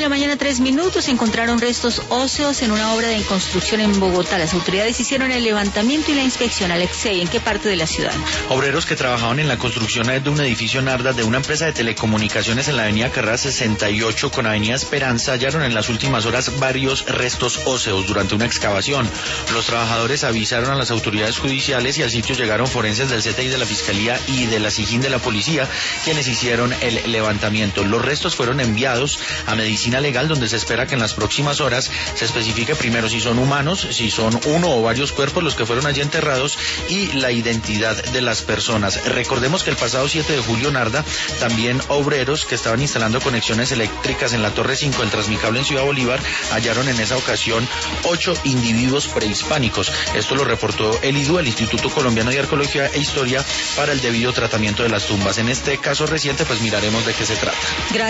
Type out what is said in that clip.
9:03 a.m. encontraron restos óseos en una obra de construcción en Bogotá. Las autoridades hicieron el levantamiento y la inspección. Alexei, ¿en qué parte de la ciudad? Obreros que trabajaban en la construcción de un edificio Narda de una empresa de telecomunicaciones en la avenida Carrera 68 con avenida Esperanza hallaron en las últimas horas varios restos óseos durante una excavación. Los trabajadores avisaron a las autoridades judiciales y al sitio llegaron forenses del CTI de la Fiscalía y de la SIJIN de la Policía, quienes hicieron el levantamiento. Los restos fueron enviados a Medicina Legal, donde se espera que en las próximas horas se especifique primero si son humanos, si son uno o varios cuerpos los que fueron allí enterrados y la identidad de las personas. Recordemos que el pasado 7 de julio Narda, también obreros que estaban instalando conexiones eléctricas en la Torre 5 del Transmicable en Ciudad Bolívar hallaron en esa ocasión 8 individuos prehispánicos. Esto lo reportó el IDU, el Instituto Colombiano de Arqueología e Historia, para el debido tratamiento de las tumbas. En este caso reciente, pues miraremos de qué se trata.